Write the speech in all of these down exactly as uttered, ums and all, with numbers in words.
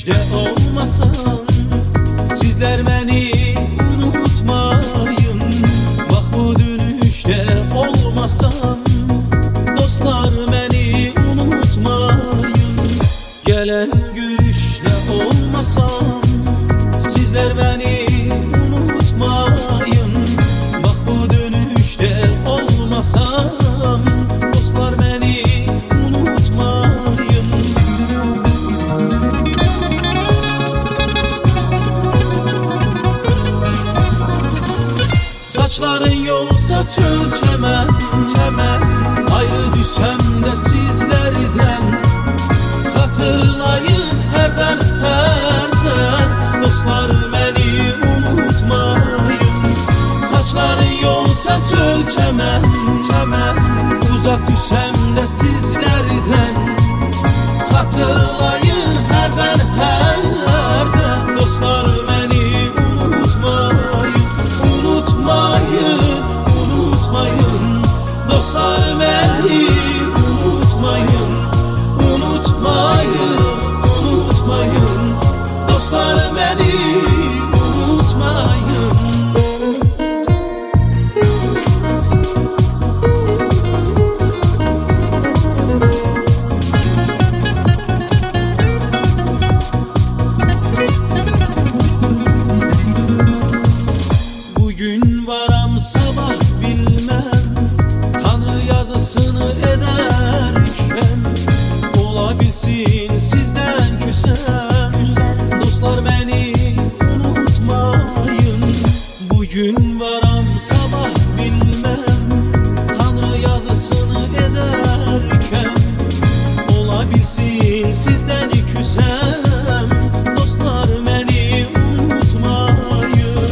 görüşte olmasam, sizler beni unutmayın. Bak bu dönüşte olmasam, dostlar beni unutmayın. Gelen görüşte olmasam, sizler beni unutmayın. Bak bu dönüşte olmasam, dostlar beni unutmayın. Saçların yolsa çöl çemen, çemen. Ayrı düşsem de sizlerden, hatırlayın herden herden, dostlar beni unutmayın. Saçların yolsa çöl çemen, çemen. Uzak düşsem de sizlerden, hatırlayın herden herden, dostlar beni unutmayın. Unutmayın, unutmayın, dostlar beni unutmayın. Unutmayın, unutmayın, dostlar beni unutmayın. Bugün varam sabah bilmem, Tanrı yazısını ederken, olabilsin sizden küsem, dostlar beni unutmayın. Bugün varam sabah bilmem, Tanrı yazısını ederken, olabilsin sizden küsem, dostlar beni unutmayın.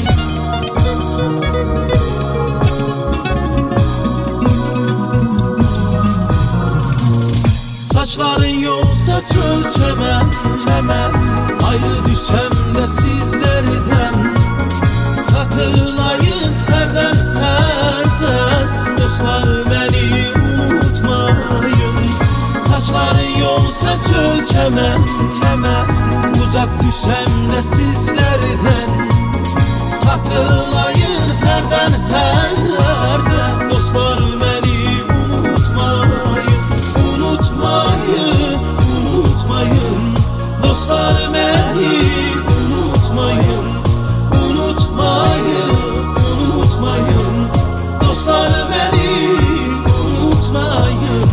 Saçların yolsa çöl çemen, çemen. Ayrı düşsem de sizlerden, hatırlayın herden herden, dostlar beni unutmayın. Saçların yolsa çöl çemen, çemen. Uzak düşsem de sizlerden, hatırlayın herden herden, dostlar beni unutmayın. Unutmayın, unutmayın, dostlar beni unutmayın. Unutmayın, unutmayın, dostlar beni unutmayın.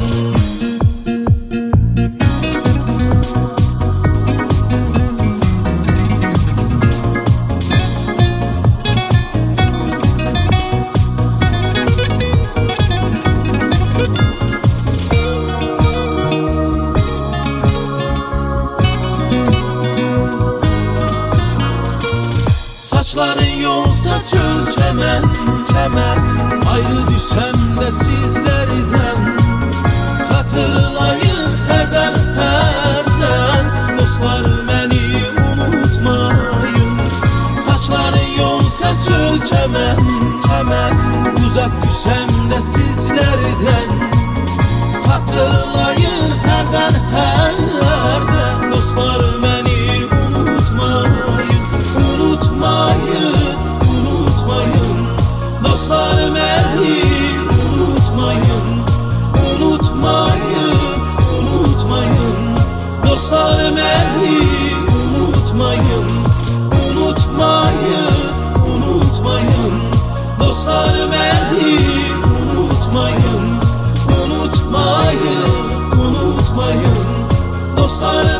Saçların yolsa çöl çemen, çemen. Ayrı düşsem de sizlerden, hatırlayın herden herden, dostlar beni unutmayın. Saçların yolsa çöl çemen, çemen. Uzak düşsem de sizlerden, hatırlayın herden herden, dostlar beni unutmayın. Unutmayın, unutmayın, dostlar beni unutmayın. Unutmayın, unutmayın, dostlar beni unutmayın. Unutmayın, unutmayın, dostlar beni unutmayın. Unutmayın, unutmayın, dostlar